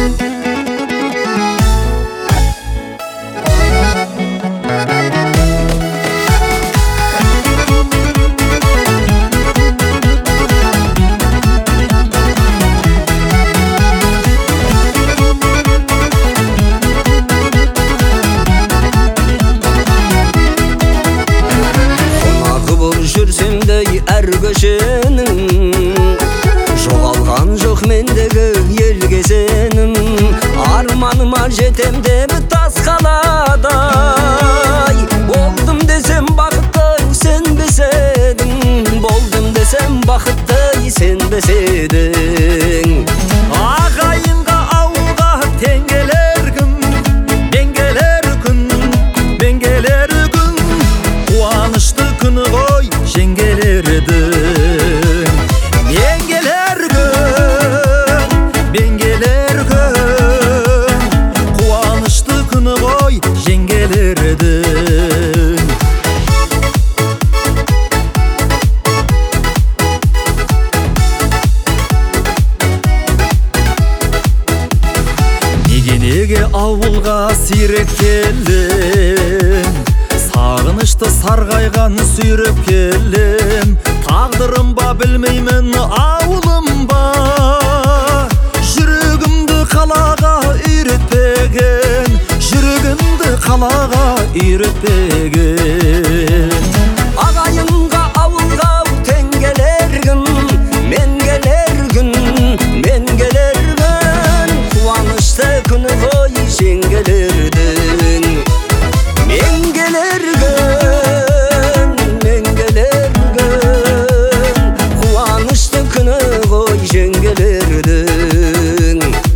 әр көшенің жоғалған жоқ мендегі елге сенім. Арманыма жетем деп тас қаладай болдым десем бақытты сенбес едің, болдым десем бақытты сенбес едің. Ағайынға ауылға тең келер күн, мен келер күн, мен келер күн, қуанышты күні ғой жеңгелердің. Мен келер күн, мен келер күн, қуанышты күні ғой жеңгелердің. Неге ауылға сирек келем, сағынышты сарғайған сүйреп келем. Тағдырым ба білмеймін ауылым ба, жүрегімді қалаға үйретпеген, жүрегімді қалаға үйретпеген. Ағайынға ауылға тең келер күн, мен келер күн, мен келер күн, қуанышты күні ғой жеңгелердің. Мен келер күн, мен келер күн, қуанышты күні ғой жеңгелердің.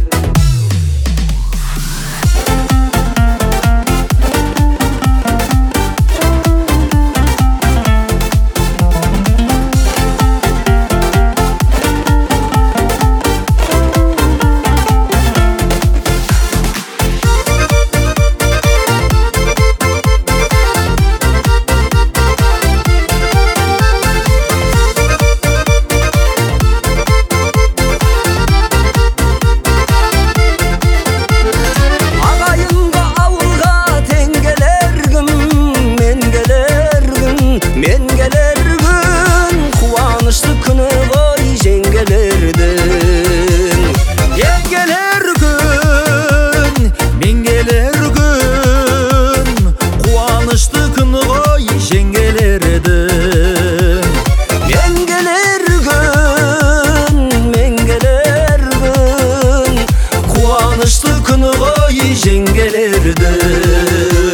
Men geler gün, kuanışlı günü koy jengelerden. Men geler gün, men geler gün, kuanışlı günü koy jengelerden. Men geler gün, men geler gün, kuanışlı günü koy jengelerden.